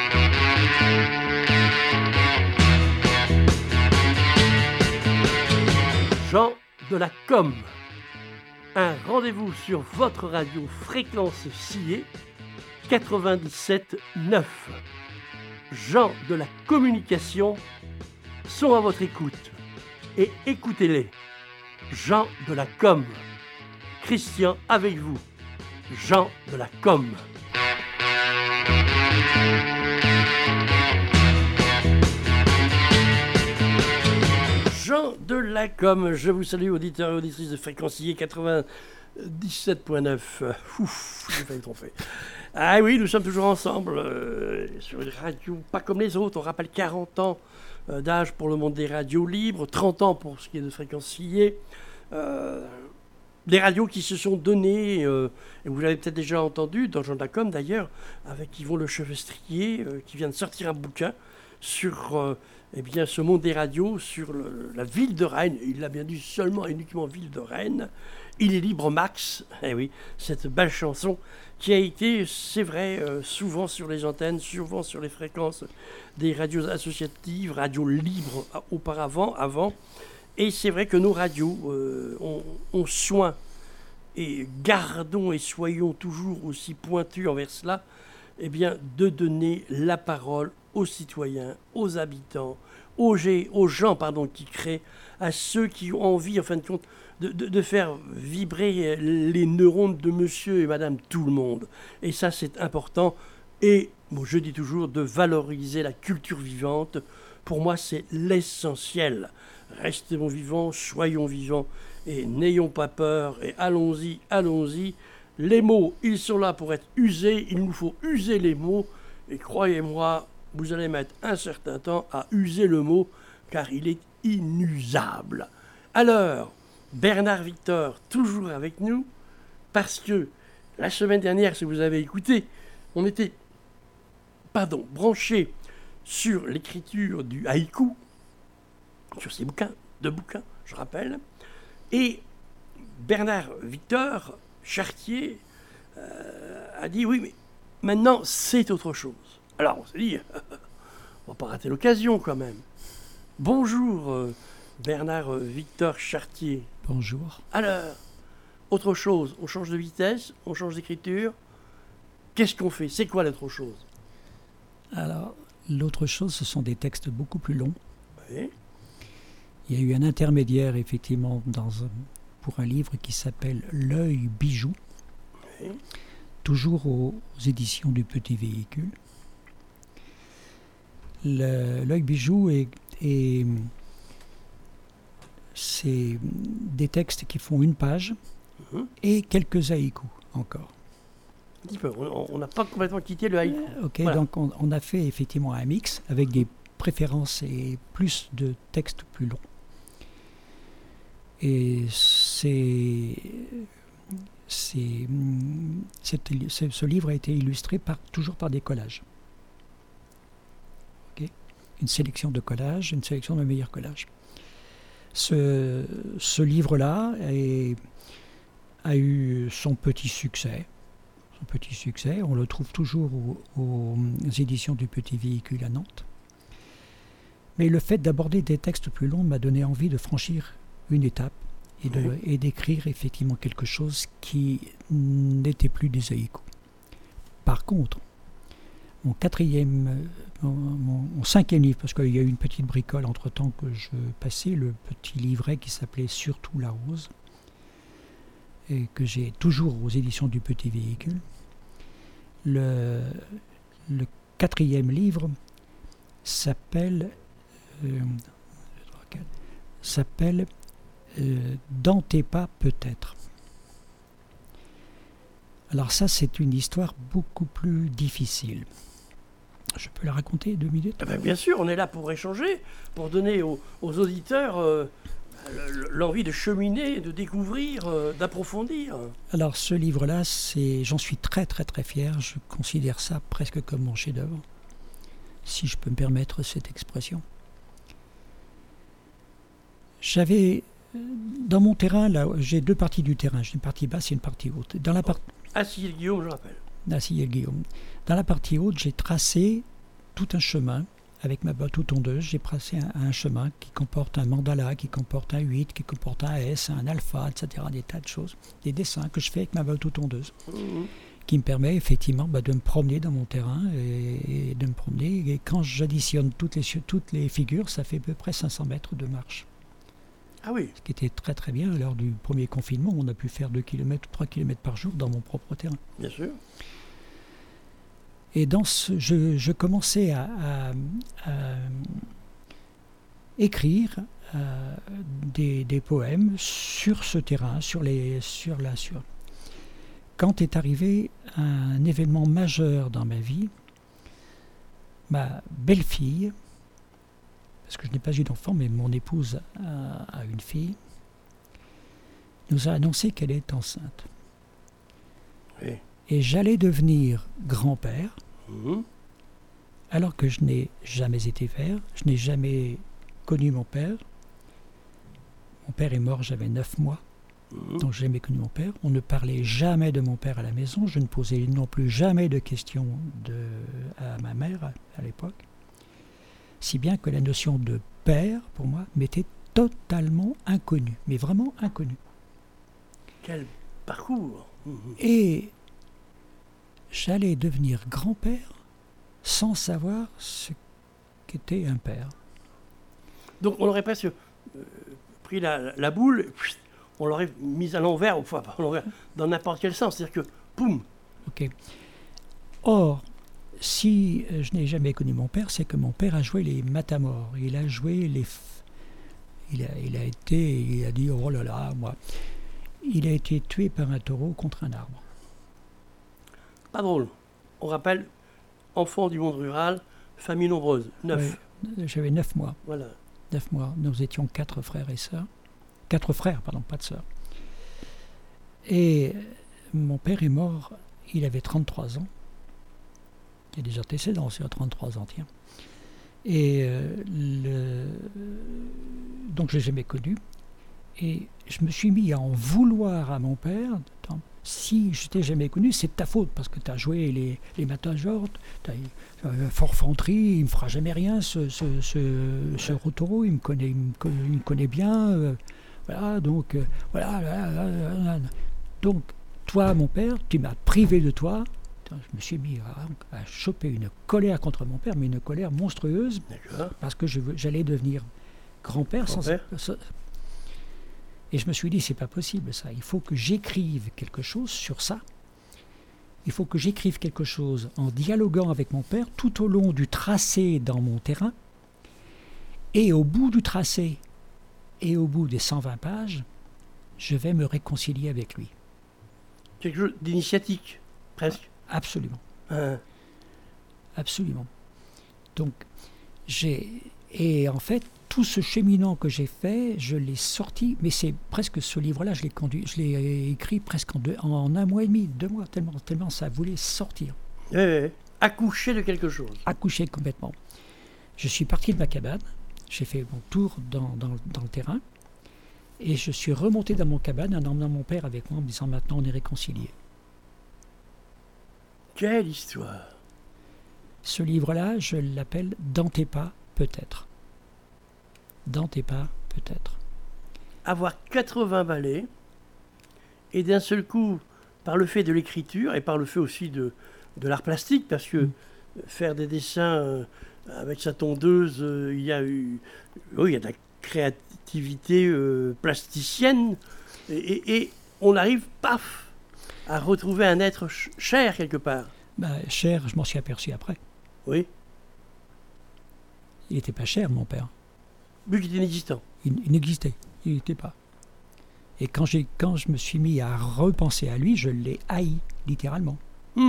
Jean de la Com, un rendez-vous sur votre radio Fréquence Sillé 97.9. Jean de la communication sont à votre écoute et écoutez-les. Jean de la Com, Christian avec vous. Jean de la Com. Jean de la Com, je vous salue auditeurs et auditrices de Fréquence Sillé 97.9. Ouf, j'ai failli tromper. Ah oui, nous sommes toujours ensemble sur une radio pas comme les autres. On rappelle 40 ans d'âge pour le monde des radios libres, 30 ans pour ce qui est de Fréquence Sillé. Des radios qui se sont données, et vous l'avez peut-être déjà entendu, dans Jean de la Com d'ailleurs, avec Yvon Le Chevestrier, qui vient de sortir un bouquin sur ce monde des radios, sur la ville de Rennes. Il l'a bien dit seulement et uniquement ville de Rennes. Il est libre Max, eh oui, cette belle chanson qui a été, c'est vrai, souvent sur les antennes, souvent sur les fréquences des radios associatives, radios libres auparavant, avant. Et c'est vrai que nos radios ont soin, et gardons et soyons toujours aussi pointus envers cela, eh bien, de donner la parole aux citoyens, aux habitants, aux gens qui créent, à ceux qui ont envie, en fin de compte, de faire vibrer les neurones de monsieur et madame tout le monde. Et ça, c'est important. Et je dis toujours de valoriser la culture vivante. Pour moi, c'est l'essentiel. Restons vivants, soyons vivants et n'ayons pas peur. Et allons-y, allons-y. Les mots, ils sont là pour être usés. Il nous faut user les mots. Et croyez-moi, vous allez mettre un certain temps à user le mot, car il est inusable. Alors, Bernard Victor, toujours avec nous, parce que la semaine dernière, si vous avez écouté, on était branchés sur l'écriture du haïku, sur ces deux bouquins, je rappelle, et Bernard Victor Chartier a dit oui, mais maintenant c'est autre chose. Alors on s'est dit, on va pas rater l'occasion quand même. Bonjour Bernard Victor Chartier. Bonjour. Alors, autre chose, on change de vitesse, on change d'écriture. Qu'est-ce qu'on fait? C'est quoi l'autre chose? Alors, l'autre chose, ce sont des textes beaucoup plus longs. Oui. Il y a eu un intermédiaire, effectivement, pour un livre qui s'appelle L'œil bijou, Oui. toujours aux éditions du Petit Véhicule. L'œil bijou c'est des textes qui font une page et quelques haïkus encore. Un petit peu, on n'a pas complètement quitté le haïku. Ok, Voilà. donc on a fait effectivement un mix avec des préférences et plus de textes plus longs. Et ce livre a été illustré toujours par des collages. Okay, une sélection de collages, une sélection de meilleurs collages. Ce livre-là a eu son petit succès. On le trouve toujours aux éditions du Petit Véhicule à Nantes. Mais le fait d'aborder des textes plus longs m'a donné envie de franchir une étape et d'écrire effectivement quelque chose qui n'était plus des haïkus. Par contre, mon cinquième livre, parce qu'il y a eu une petite bricole entre-temps que je passais, le petit livret qui s'appelait Surtout la rose, et que j'ai toujours aux éditions du Petit Véhicule. Le quatrième livre s'appelle Dans tes pas peut-être. Alors ça, c'est une histoire beaucoup plus difficile. Je peux la raconter 2 minutes? Bien sûr, on est là pour échanger, pour donner aux auditeurs l'envie de cheminer, de découvrir, d'approfondir. Alors ce livre-là, j'en suis très très très fier. Je considère ça presque comme mon chef-d'œuvre, si je peux me permettre cette expression. Dans mon terrain, là, j'ai 2 parties du terrain. J'ai une partie basse et une partie haute. Assillé-Guillaume, je rappelle. Assillé-Guillaume. Dans la partie haute, j'ai tracé tout un chemin. Avec ma bateau-tondeuse, j'ai tracé un chemin qui comporte un mandala, qui comporte un 8, qui comporte un S, un alpha, etc. Des tas de choses. Des dessins que je fais avec ma bateau-tondeuse. Qui me permet effectivement de me promener dans mon terrain et de me promener. Et quand j'additionne toutes les figures, ça fait à peu près 500 mètres de marche. Ah oui. Ce qui était très très bien. Lors du premier confinement, on a pu faire 2 km ou 3 km par jour dans mon propre terrain. Bien sûr. Et je commençais à écrire des poèmes sur ce terrain, Quand est arrivé un événement majeur dans ma vie, ma belle-fille, parce que je n'ai pas eu d'enfant, mais mon épouse a une fille, nous a annoncé qu'elle est enceinte. Oui. Et j'allais devenir grand-père, alors que je n'ai jamais été père, je n'ai jamais connu mon père. Mon père est mort, j'avais 9 mois. Donc je n'ai jamais connu mon père. On ne parlait jamais de mon père à la maison. Je ne posais non plus jamais de questions à ma mère à l'époque. Si bien que la notion de père, pour moi, m'était totalement inconnue. Mais vraiment inconnue. Quel parcours. Et j'allais devenir grand-père sans savoir ce qu'était un père. Donc on aurait presque pris la boule, on l'aurait mise à l'envers, enfin pas à l'envers, dans n'importe quel sens, c'est-à-dire que, poum. Ok. Or, si je n'ai jamais connu mon père, c'est que mon père a joué les matamores. Il a joué les... Il a dit, oh là là, moi... Il a été tué par un taureau contre un arbre. Pas drôle. On rappelle, enfant du monde rural, famille nombreuse, 9. Ouais, j'avais 9 mois. Voilà. 9 mois. Nous étions 4 frères et sœurs. 4 frères, pardon, pas de sœurs. Et mon père est mort, il avait 33 ans. Il y a des antécédents, c'est à 33 ans, tiens. Et donc je ne l'ai jamais connu. Et je me suis mis à en vouloir à mon père. Si je t'ai jamais connu, c'est de ta faute, parce que tu as joué les matajors, tu as forfanterie, il me fera jamais rien, ce taureau, il me connaît bien. Voilà, donc, voilà. Donc, toi, mon père, tu m'as privé de toi. Je me suis mis à choper une colère contre mon père, mais une colère monstrueuse, parce que j'allais devenir grand-père. Et je me suis dit, c'est pas possible ça, il faut que j'écrive quelque chose sur ça. Il faut que j'écrive quelque chose en dialoguant avec mon père tout au long du tracé dans mon terrain. Et au bout du tracé, et au bout des 120 pages, je vais me réconcilier avec lui. Quelque chose d'initiatique, presque. Absolument. Absolument. Donc, et en fait, tout ce cheminant que j'ai fait, je l'ai sorti, mais c'est presque ce livre-là, je l'ai écrit presque en 1 mois et demi, 2 mois, tellement ça voulait sortir. Accoucher de quelque chose. Accoucher complètement. Je suis parti de ma cabane, j'ai fait mon tour dans le terrain, et je suis remonté dans mon cabane en emmenant mon père avec moi en me disant maintenant on est réconciliés. Quelle histoire! Ce livre-là, je l'appelle Dans tes pas, peut-être. Dans tes pas, peut-être. Avoir 80 balais, et d'un seul coup, par le fait de l'écriture, et par le fait aussi de l'art plastique, parce que faire des dessins avec sa tondeuse, il y a de la créativité plasticienne, et on arrive, paf, à retrouver un être cher quelque part. Cher, je m'en suis aperçu après. Oui. Il n'était pas cher, mon père. Vu qu'il était inexistant. Il n'existait, il n'était pas. Et quand je me suis mis à repenser à lui, je l'ai haï, littéralement.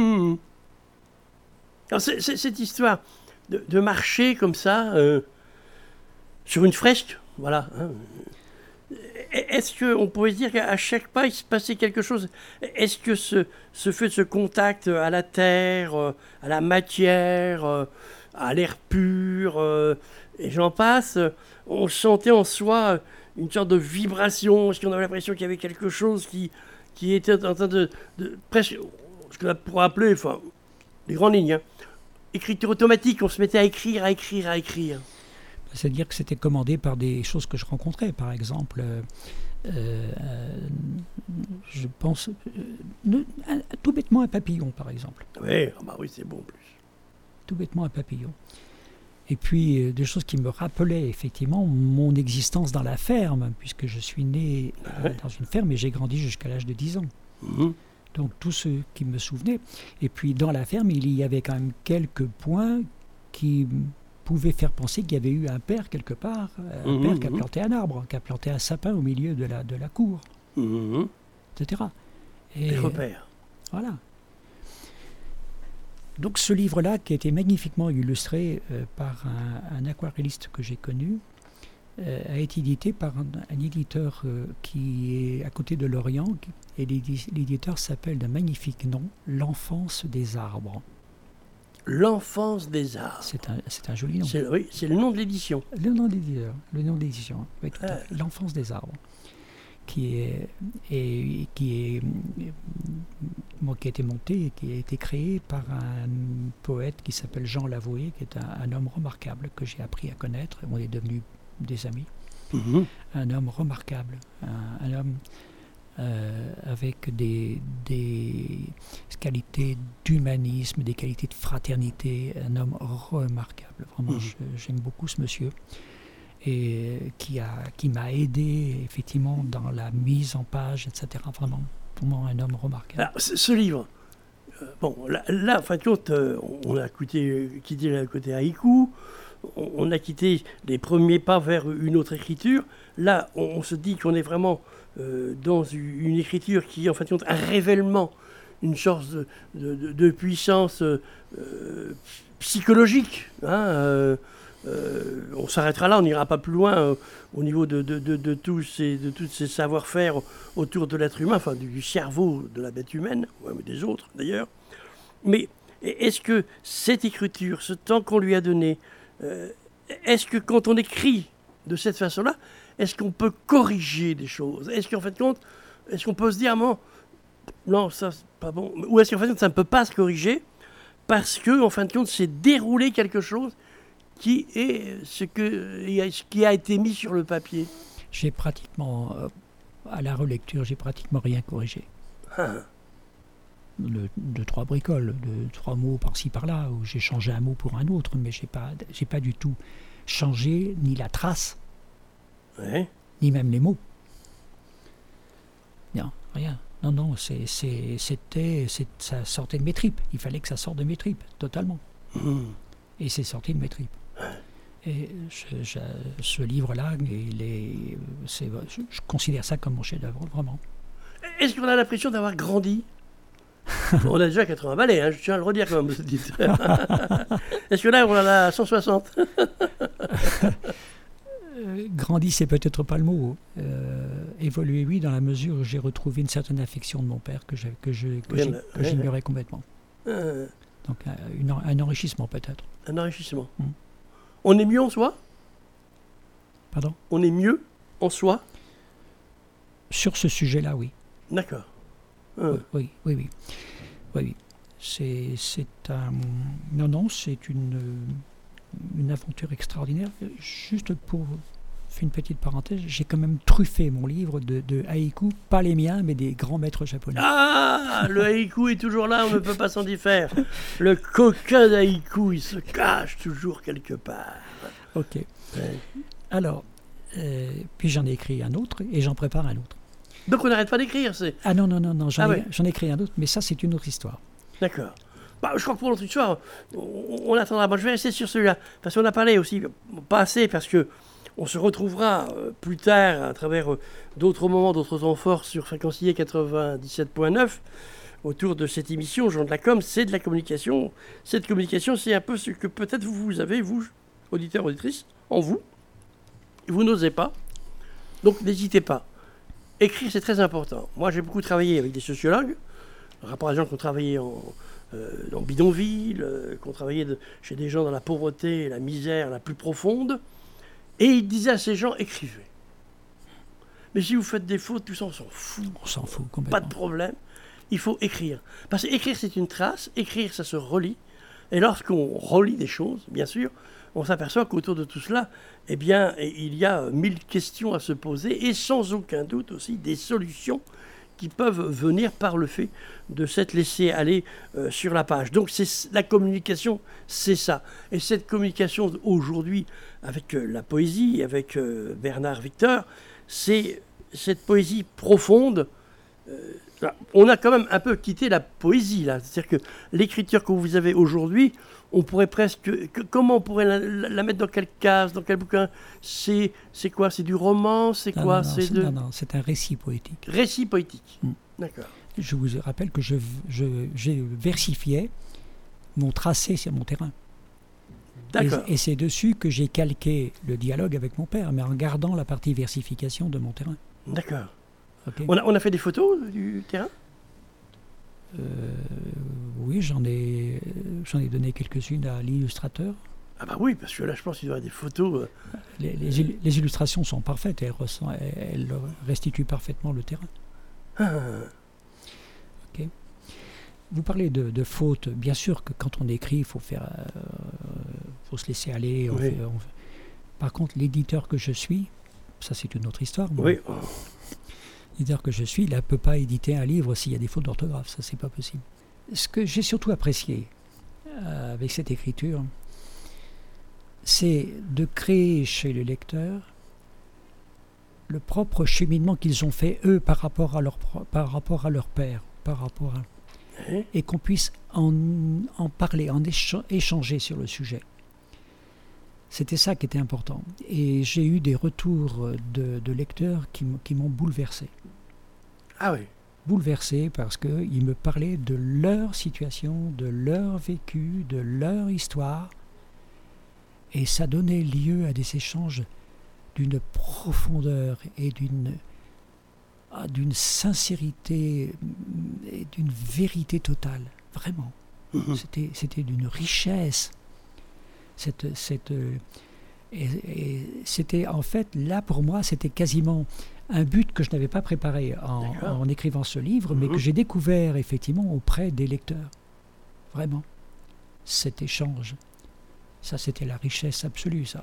Alors, cette histoire de marcher comme ça, sur une fresque, voilà. Est-ce qu'on pourrait se dire qu'à chaque pas, il se passait quelque chose? Est-ce que ce fait de ce contact à la terre, à la matière, à l'air pur, et j'en passe, on sentait en soi une sorte de vibration? Est-ce qu'on avait l'impression qu'il y avait quelque chose qui était en train de presque, ce qu'on pourrait appeler, enfin, les grandes lignes, écriture automatique, on se mettait à écrire. C'est-à-dire que c'était commandé par des choses que je rencontrais. Par exemple, je pense tout bêtement un papillon, par exemple. Oui, c'est bon en plus. Tout bêtement un papillon. Et puis des choses qui me rappelaient effectivement mon existence dans la ferme, puisque je suis né dans une ferme et j'ai grandi jusqu'à l'âge de 10 ans. Mmh. Donc tout ce qui me souvenait. Et puis dans la ferme, il y avait quand même quelques points qui pouvaient faire penser qu'il y avait eu un père quelque part, un père qui a planté un arbre, qui a planté un sapin au milieu de la cour, etc. Et des repères. Voilà. Donc ce livre-là, qui a été magnifiquement illustré par un aquarelliste que j'ai connu, a été édité par un éditeur qui est à côté de Lorient, et l'éditeur s'appelle d'un magnifique nom, L'Enfance des arbres. L'Enfance des arbres. C'est un joli nom. Oui, c'est le nom de l'édition. Le nom de l'édition, oui, tout à fait. L'Enfance des arbres, qui a été monté et qui a été créé par un poète qui s'appelle Jean Lavoué, qui est un homme remarquable que j'ai appris à connaître. On est devenus des amis. Un homme remarquable, un homme avec des qualités d'humanisme, des qualités de fraternité, un homme remarquable. Vraiment, j'aime beaucoup ce monsieur. Et qui m'a aidé effectivement dans la mise en page, etc. Vraiment un homme remarquable. Alors, ce livre, là, en fin de compte, on a quitté le côté haïku, on a quitté les premiers pas vers une autre écriture. Là, on se dit qu'on est vraiment dans une écriture qui est en fin de compte un révèlement, une sorte de puissance psychologique. On s'arrêtera là, on n'ira pas plus loin au niveau de tous ces savoir-faire autour de l'être humain, enfin du cerveau de la bête humaine, ou des autres d'ailleurs. Mais est-ce que cette écriture, ce temps qu'on lui a donné, est-ce que quand on écrit de cette façon-là, est-ce qu'on peut corriger des choses? Est-ce qu'en fin de compte, est-ce qu'on peut se dire non, ça c'est pas bon, ou est-ce qu'en fin de compte ça ne peut pas se corriger parce que en fin de compte c'est dérouler quelque chose qui est ce qui a été mis sur le papier? J'ai pratiquement, à la relecture, j'ai pratiquement rien corrigé. De 3 bricoles, de 3 mots par-ci par-là, où j'ai changé un mot pour un autre, mais j'ai pas du tout changé ni la trace, ni même les mots. Non, rien. Non, ça sortait de mes tripes. Il fallait que ça sorte de mes tripes, totalement. Et c'est sorti de mes tripes. Et ce livre-là, je considère ça comme mon chef-d'œuvre, vraiment. Est-ce qu'on a l'impression d'avoir grandi? On a déjà 80 balais, je tiens à le redire quand même, vous dites. Est-ce que là, on en a 160? Grandi, c'est peut-être pas le mot. Évoluer, oui, dans la mesure où j'ai retrouvé une certaine affection de mon père que j'ignorais complètement. Donc un enrichissement peut-être. Un enrichissement. On est mieux en soi? Pardon? On est mieux en soi? Sur ce sujet-là, oui. D'accord. Oui. C'est une aventure extraordinaire. Juste pour faire une petite parenthèse, j'ai quand même truffé mon livre de haïkus, pas les miens, mais des grands maîtres japonais. Ah, le haïku est toujours là, on ne peut pas s'en défaire. Le coquin d'haïku, il se cache toujours quelque part. Ok. Ouais. Alors, puis j'en ai écrit un autre et j'en prépare un autre. Donc on n'arrête pas d'écrire, c'est... Ah non, j'en ai écrit un autre, mais ça c'est une autre histoire. D'accord. Je crois que pour l'autre histoire, on attendra. Je vais rester sur celui-là, parce qu'on a parlé aussi, pas assez, parce que on se retrouvera plus tard à travers d'autres moments, d'autres temps forts sur Fréquencier 97.9 autour de cette émission. Jean de la Com, c'est de la communication. Cette communication, c'est un peu ce que peut-être vous avez, vous, auditeurs, auditrices, en vous. Vous n'osez pas. Donc n'hésitez pas. Écrire, c'est très important. Moi, j'ai beaucoup travaillé avec des sociologues, rapport à des gens qui ont travaillé dans bidonville, qui ont travaillé chez des gens dans la pauvreté et la misère la plus profonde. Et ils disaient à ces gens, écrivez. Mais si vous faites des fautes, tout ça, on s'en fout. On s'en fout complètement. Pas de problème. Il faut écrire. Parce que écrire, c'est une trace. Écrire, ça se relit. Et lorsqu'on relit des choses, bien sûr, on s'aperçoit qu'autour de tout cela, eh bien, il y a 1000 questions à se poser et sans aucun doute aussi des solutions qui peuvent venir par le fait de s'être laissé aller sur la page. Donc la communication, c'est ça. Et cette communication aujourd'hui avec la poésie, avec Bernard Victor, c'est cette poésie profonde. On a quand même un peu quitté la poésie là. C'est-à-dire que l'écriture que vous avez aujourd'hui, on pourrait presque... comment on pourrait la mettre dans quelle case, dans quel bouquin? C'est quoi? C'est du roman? C'est quoi? Non, c'est un récit poétique. Récit poétique. D'accord. Je vous rappelle que j'ai versifié mon tracé sur mon terrain. D'accord. Et c'est dessus que j'ai calqué le dialogue avec mon père, mais en gardant la partie versification de mon terrain. D'accord. Okay. On a fait des photos du terrain? Oui, j'en ai donné quelques-unes à l'illustrateur. Ah bah oui, parce que là, je pense qu'il y aura des photos. Les illustrations sont parfaites, elles restituent parfaitement le terrain. Okay. Vous parlez de fautes. Bien sûr que quand on écrit, il faut se laisser aller. Oui. Par contre, l'éditeur que je suis, ça c'est une autre histoire. Oui. L'éditeur que je suis, il ne peut pas éditer un livre s'il y a des fautes d'orthographe. Ça, c'est pas possible. Ce que j'ai surtout apprécié avec cette écriture, c'est de créer chez le lecteur le propre cheminement qu'ils ont fait, eux, par rapport à leur père, et qu'on puisse en parler, échanger sur le sujet. C'était ça qui était important. Et j'ai eu des retours de lecteurs qui m'ont bouleversé. Ah oui. Bouleversé parce qu'ils me parlaient de leur situation, de leur vécu, de leur histoire. Et ça donnait lieu à des échanges d'une profondeur et d'une sincérité et d'une vérité totale. Vraiment. C'était d'une richesse. Et c'était en fait, là pour moi, c'était quasiment un but que je n'avais pas préparé en écrivant ce livre, mais que j'ai découvert effectivement auprès des lecteurs. Vraiment. Cet échange. Ça, c'était la richesse absolue, ça.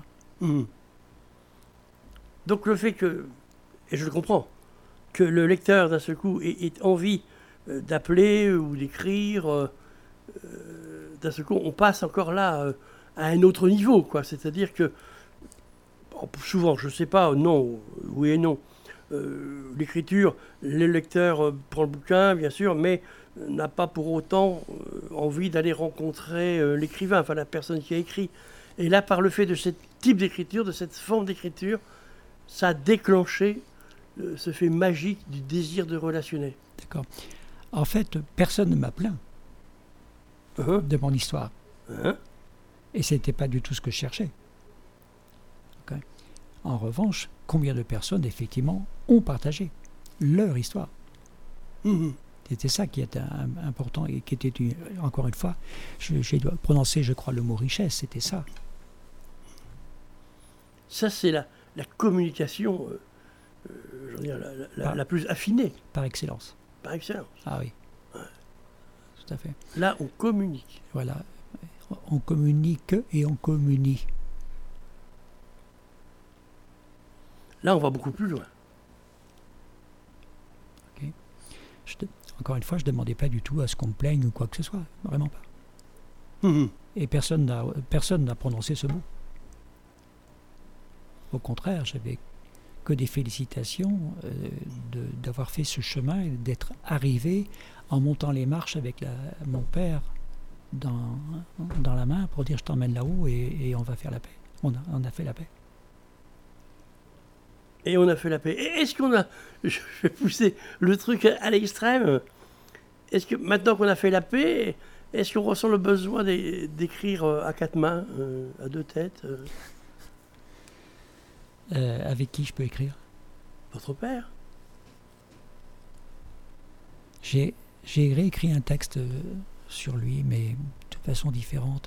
Donc le fait que, et je le comprends, que le lecteur d'un seul coup ait envie d'appeler ou d'écrire, d'un seul coup, on passe encore là à un autre niveau, quoi. C'est-à-dire que, souvent, je ne sais pas, non, oui et non, l'écriture, le lecteur prend le bouquin, bien sûr, mais n'a pas pour autant envie d'aller rencontrer l'écrivain, enfin la personne qui a écrit. Et là, par le fait de ce type d'écriture, de cette forme d'écriture, ça a déclenché ce fait magique du désir de relationner. D'accord. En fait, personne ne m'a plaint de mon histoire. Et ce n'était pas du tout ce que je cherchais. Okay. En revanche, combien de personnes, effectivement, ont partagé leur histoire. C'était ça qui était important et qui était, encore une fois, j'ai prononcé, je crois, le mot richesse, c'était ça. Ça, c'est la communication je veux dire, la plus affinée. Par excellence. Par excellence. Ah oui. Ouais. Tout à fait. Là, on communique. Voilà. On communique et on communie. Là, on va beaucoup plus loin. Okay. Encore une fois, je ne demandais pas du tout à ce qu'on me plaigne ou quoi que ce soit. Vraiment pas. Et personne n'a prononcé ce mot. Au contraire, j'avais que des félicitations d'avoir fait ce chemin et d'être arrivé en montant les marches avec mon père dans la main pour dire je t'emmène là-haut et on va faire la paix. On a fait la paix. Et on a fait la paix. Et est-ce qu'on a... Je vais pousser le truc à l'extrême. Est-ce que maintenant qu'on a fait la paix, est-ce qu'on ressent le besoin d'écrire à quatre mains, à deux têtes avec qui je peux écrire? Votre père. J'ai réécrit un texte sur lui, mais de façon différente.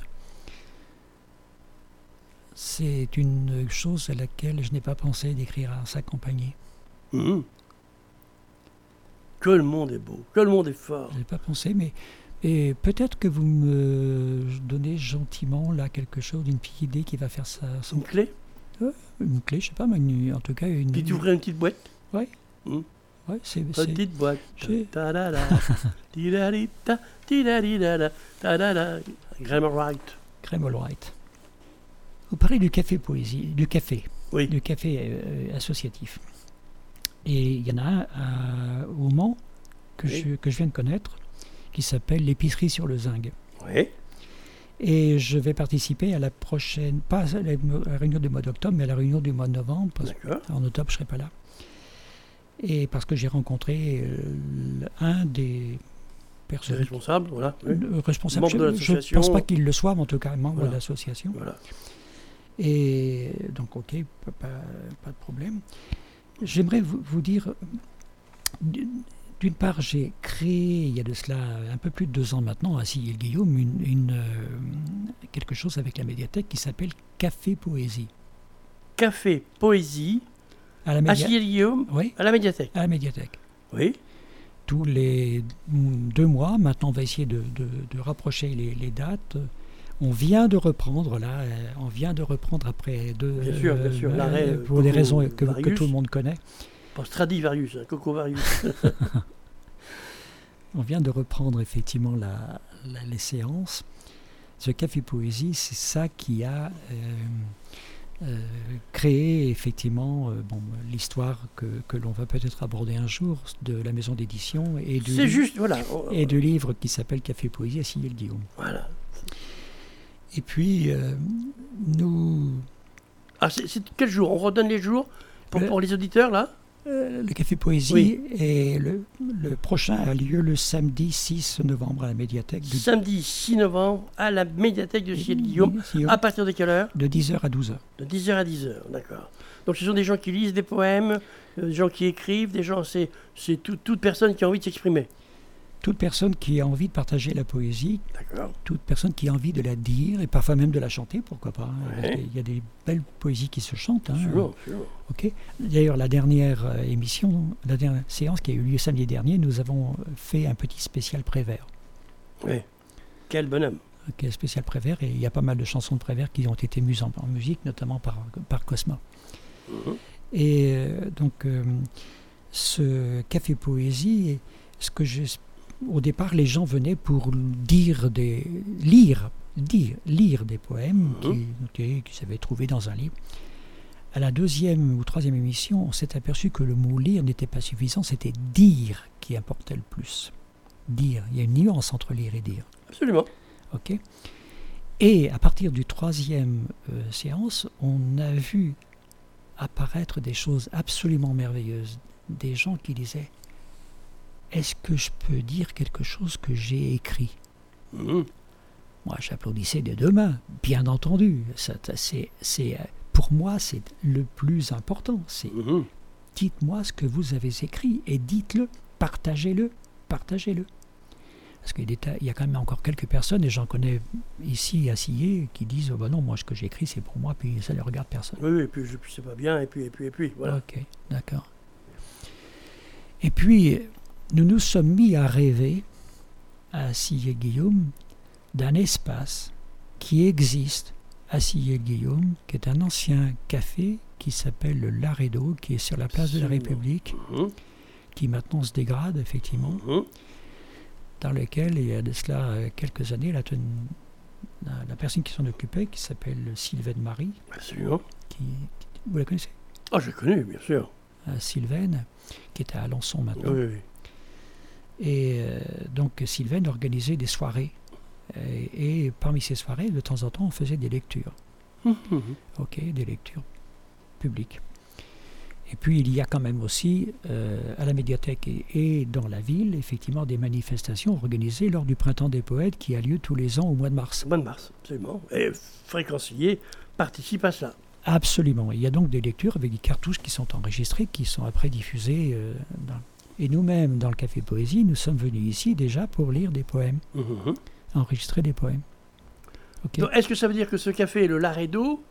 C'est une chose à laquelle je n'ai pas pensé d'écrire à sa compagnie. Que le monde est beau, que le monde est fort. Je n'ai pas pensé, mais Et peut-être que vous me donnez gentiment là quelque chose, une petite idée qui va faire ça. Une clé? Une clé, je sais pas, mais en tout cas une. Puis tu ouvrais une petite boîte? Oui. Mm. Ouais, c'est. Petite boîte. J'ai- Ta-da-da. Ti-da-di-ta, ti-da-di-da-da, ta-da-da. Grammar Right. Graham Allwright. Vous parlez du café poésie, du café Oui. associatif. Et il y en a un au Mans que, Oui. que je viens de connaître, qui s'appelle l'épicerie sur le Zinc. Oui. Et je vais participer à la prochaine, pas à la réunion du mois d'octobre, mais à la réunion du mois de novembre. D'accord. En octobre, je ne serai pas là. Et parce que j'ai rencontré un des C'est personnes responsable, voilà. Oui. responsables. Membre de Je ne l'association. pense pas qu'il le soit, mais en tout cas membre Voilà. de l'association. Voilà. Et donc, ok, pas de problème. J'aimerais vous dire, d'une part, j'ai créé, il y a de cela un peu plus de 2 ans maintenant, à Sillé-le-Guillaume, quelque chose avec la médiathèque qui s'appelle Café Poésie. Café, poésie, À la à médiathèque. Guillaume, Oui, à la médiathèque. à la médiathèque. Oui. Tous les 2 mois, maintenant on va essayer de rapprocher les dates. On vient de reprendre là, on vient de reprendre après Bien sûr, l'arrêt, pour des raisons que Varius. tout le monde connaît. Pas Stradivarius, hein, Coco Varius. On vient de reprendre effectivement les séances. Ce café poésie, c'est ça qui a créé effectivement l'histoire que l'on va peut-être aborder un jour de la maison d'édition et C'est juste, voilà. et du livre qui s'appelle Café Poésie à Sillé-le-Guillaume. Voilà. Et puis nous, Ah, c'est quel jour? On redonne les jours pour les auditeurs, là? le Café Poésie Oui. et le prochain a lieu le samedi 6 novembre à la médiathèque Samedi 6 novembre à la médiathèque de Sillé-le-Guillaume. À partir de quelle heure? de 10h à 12h. De 10h à 10h, d'accord. Donc ce sont des gens qui lisent des poèmes, des gens qui écrivent, des gens, c'est toute personne qui a envie de s'exprimer. Toute personne qui a envie de partager la poésie, D'accord. toute personne qui a envie de la dire et parfois même de la chanter, pourquoi pas. Hein, Ouais. il y a des belles poésies qui se chantent. Hein, Sûrement. ok. D'ailleurs, la dernière la dernière séance qui a eu lieu samedi dernier, nous avons fait un petit spécial Prévert. Oui. Quel bonhomme. Ok, spécial Prévert, et il y a pas mal de chansons de Prévert qui ont été mises en musique, notamment par Cosma. Mhm. Et ce café poésie, au départ, les gens venaient pour lire des poèmes qu'ils avaient trouvés dans un livre. À la 2e ou 3e émission, on s'est aperçu que le mot lire n'était pas suffisant, c'était dire qui importait le plus. Dire, il y a une nuance entre lire et dire. Absolument. Ok. Et à partir du 3e séance, on a vu apparaître des choses absolument merveilleuses. Des gens qui disaient: est-ce que je peux dire quelque chose que j'ai écrit? Mhm. Moi, j'applaudissais des 2 mains, bien entendu. Pour moi, c'est le plus important. C'est Mhm. dites-moi ce que vous avez écrit et dites-le, partagez-le. Parce qu'il y a quand même encore quelques personnes, et j'en connais ici à Sillé, qui disent: oh ben non, moi ce que j'ai écrit c'est pour moi, puis ça ne regarde personne. Oui, et puis c'est pas bien, et puis, voilà. Ok, d'accord. Et puis, nous nous sommes mis à rêver, à Sillé-le-Guillaume, d'un espace qui existe à Sillé-le-Guillaume, qui est un ancien café qui s'appelle le Laredo, qui est sur la place de la Absolument. République, Mhm. qui maintenant se dégrade, effectivement, Mhm. dans lequel, il y a de cela quelques années, la personne qui s'en occupait, qui s'appelle Sylvaine Marie, Absolument. vous la connaissez? Ah, j'ai connu, bien sûr. Sylvaine, qui est à Alençon maintenant. Oui, oui. Et donc Sylvaine organisait des soirées. Et parmi ces soirées, de temps en temps, on faisait des lectures. Mhm. Ok, des lectures publiques. Et puis il y a quand même aussi à la médiathèque et dans la ville, effectivement, des manifestations organisées lors du Printemps des Poètes qui a lieu tous les ans au mois de mars. Au mois de mars, absolument. Et Fréquencier participe à cela. Absolument. Il y a donc des lectures avec des cartouches qui sont enregistrées, qui sont après diffusées. Et nous-mêmes, dans le Café Poésie, nous sommes venus ici déjà pour lire des poèmes, Mhm. enregistrer des poèmes. Ok. Donc, est-ce que ça veut dire que ce café, le Laredo,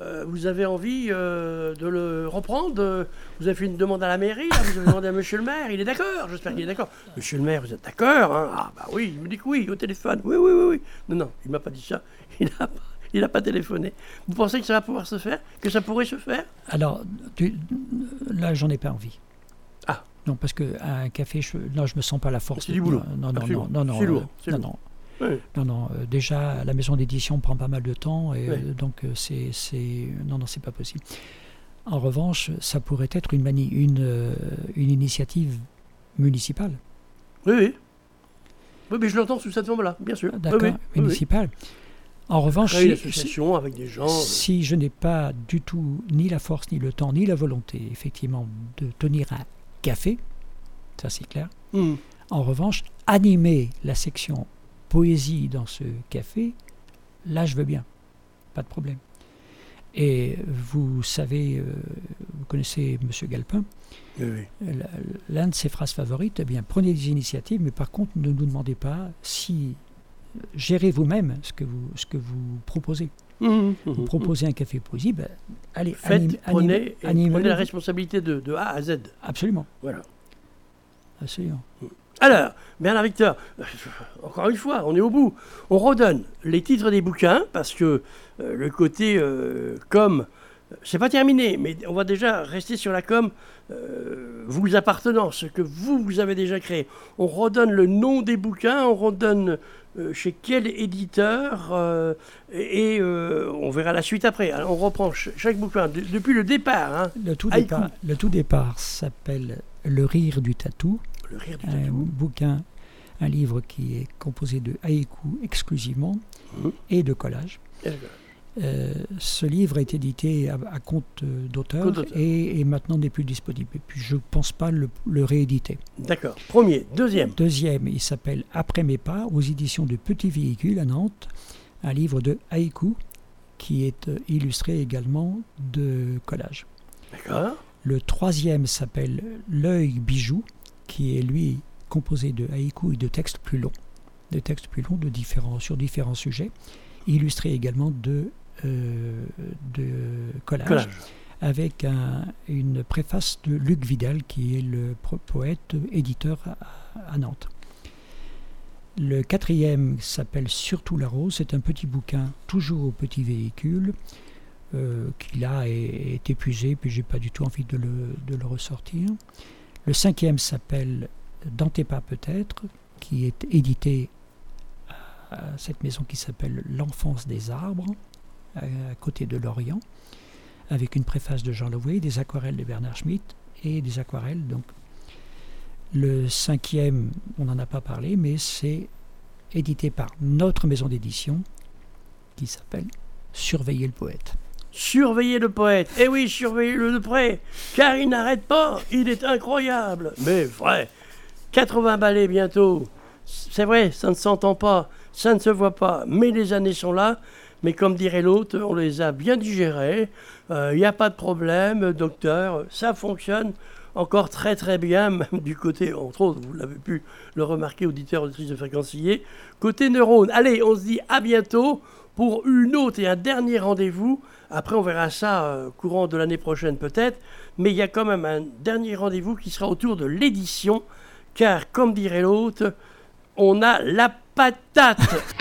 vous avez envie de le reprendre. Vous avez fait une demande à la mairie, là, vous avez demandé à monsieur le maire, il est d'accord, j'espère qu'il est d'accord. Monsieur le maire, vous êtes d'accord, hein? Ah bah oui, il me dit que oui, au téléphone. Oui, oui, oui, oui. Non, il m'a pas dit ça, il n'a pas téléphoné. Vous pensez que ça va pouvoir se faire? Que ça pourrait se faire? Alors, là, j'en ai pas envie. Ah. Non, parce qu'un café, je me sens pas la force. C'est du boulot. Non. C'est lourd. Non. Oui. Non, déjà, la maison d'édition prend pas mal de temps, et Oui. donc non, c'est pas possible. En revanche, ça pourrait être une initiative municipale. Oui, mais je l'entends sous cette forme-là, bien sûr. D'accord, Oui. municipale. En revanche, Créer une association avec des gens. si je n'ai pas du tout ni la force, ni le temps, ni la volonté, effectivement, de tenir un café, ça c'est clair. En revanche, animer la section poésie dans ce café, là je veux bien, pas de problème. Et vous savez, vous connaissez M. Galpin, Oui. l'un de ses phrases favorites, eh bien, prenez des initiatives, mais par contre, ne nous demandez pas si gérez vous-même ce que vous proposez. Vous proposez un café poésie, ben, allez, prenez animez la responsabilité de A à Z. Absolument. Voilà. Absolument. Alors, Bernard Victor, encore une fois, on est au bout. On redonne les titres des bouquins, parce que le côté com, c'est pas terminé, mais on va déjà rester sur la com vous appartenant, ce que vous avez déjà créé. On redonne le nom des bouquins, on redonne chez quel éditeur, et on verra la suite après. Alors, on reprend chaque bouquin depuis le départ. Hein. Le tout départ s'appelle Le rire du tatou. Le rire du Un tatou. bouquin, un livre qui est composé de haïkus exclusivement et de collages. Ce livre est édité à compte d'auteur et maintenant n'est plus disponible. Et puis je ne pense pas le rééditer. D'accord. Premier. Deuxième, il s'appelle Après mes pas, aux éditions de Petit Véhicule à Nantes. Un livre de haïkus qui est illustré également de collages. D'accord. Le troisième s'appelle L'œil bijou, qui est lui composé de haïkus et de textes plus longs. Sur différents sujets, illustrés également de collages, avec une préface de Luc Vidal, qui est le poète éditeur à Nantes. Le quatrième s'appelle Surtout la rose, c'est un petit bouquin, toujours au Petit Véhicule, qui là est épuisé, puis j'ai pas du tout envie de le ressortir. Le cinquième s'appelle Dans tes pas peut-être, qui est édité à cette maison qui s'appelle L'enfance des arbres, à côté de Lorient, avec une préface de Jean Louvet, des aquarelles de Bernard Schmitt et des aquarelles. Donc. Le cinquième, on n'en a pas parlé, mais c'est édité par notre maison d'édition qui s'appelle Surveiller le poète. Surveiller le poète. Eh oui, surveillez-le de près, car il n'arrête pas, il est incroyable. Mais vrai, 80 ballets bientôt. C'est vrai, ça ne s'entend pas, ça ne se voit pas, mais les années sont là. Mais comme dirait l'autre, on les a bien digérés. Il n'y a pas de problème, docteur, ça fonctionne encore très très bien, même du côté, entre autres, vous l'avez pu le remarquer, auditeur, auditrice de Fréquencier, côté neurones. Allez, on se dit à bientôt pour une autre et un dernier rendez-vous. Après, on verra ça courant de l'année prochaine peut-être, mais il y a quand même un dernier rendez-vous qui sera autour de l'édition, car comme dirait l'autre, on a la patate.